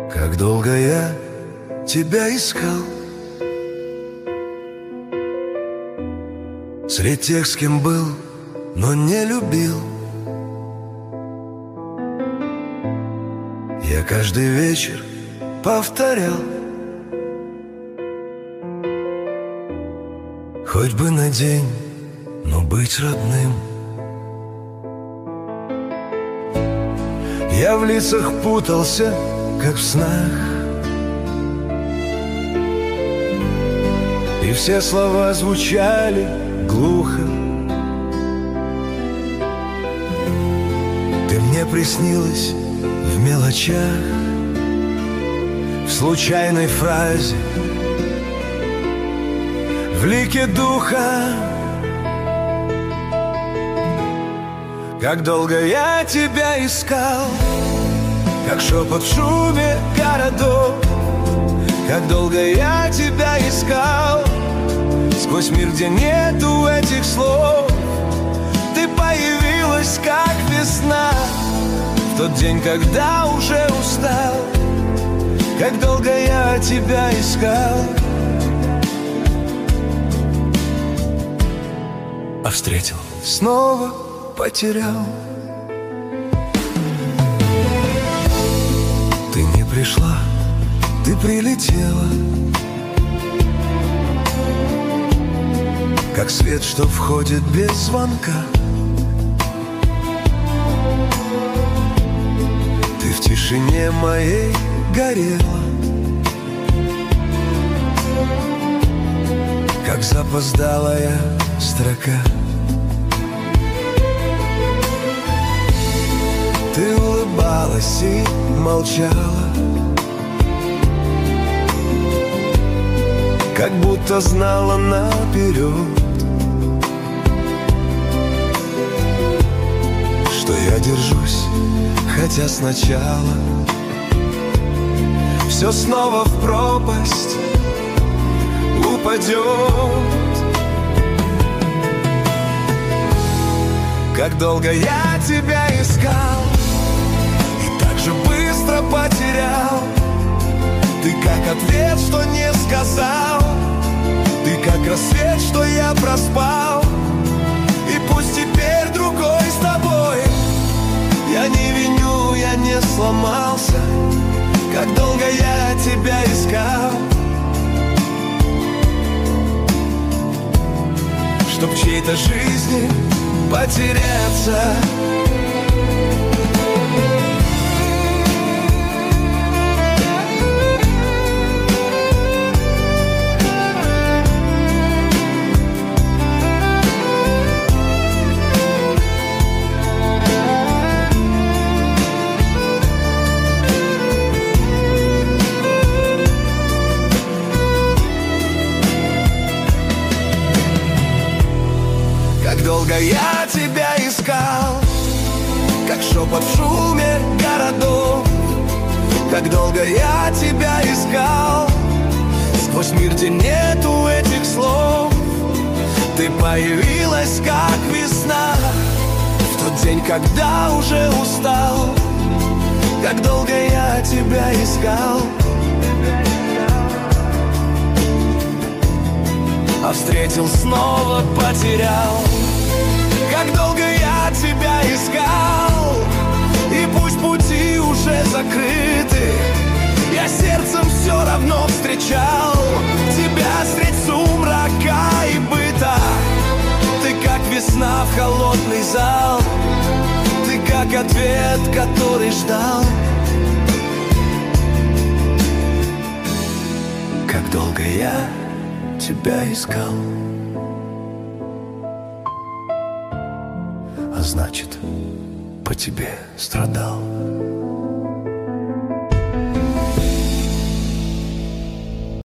Как долго я тебя искал среди тех, с кем был, но не любил. Я каждый вечер повторял: хоть бы на день, но быть родным. Я в лицах путался, как в снах, и все слова звучали глухо. Ты мне приснилась в мелочах, в случайной фразе, в лике духа. Как долго я тебя искал, как шепот в шуме городов. Как долго я тебя искал сквозь мир, где нету этих слов. Ты появилась, как весна, в тот день, когда уже устал. Как долго я тебя искал, а встретил, снова потерял. Ты не пришла, ты прилетела, как свет, что входит без звонка. Ты в тишине моей горела, как запоздалая строка. Ты улыбалась и молчала, как будто знала наперед, что я держусь, хотя сначала все снова в пропасть упадет. Как долго я тебя искал и так же быстро потерял. Ты как ответ, что не сказал, ты как рассвет, что я проспал. И пусть теперь другой с тобой, я не виню, я не сломался. Как долго я тебя искал, чтоб в чьей-то жизни потеряться. Долго я тебя искал, как шепот в шуме городов. Как долго я тебя искал сквозь мир, где нету этих слов. Ты появилась, как весна, в тот день, когда уже устал. Как долго я тебя искал, а встретил, снова потерял. Как долго я тебя искал, и пусть пути уже закрыты, я сердцем все равно встречал тебя средь сумрака и быта. Ты как весна в холодный зал, ты как ответ, который ждал. Как долго я тебя искал, а значит, по тебе страдал.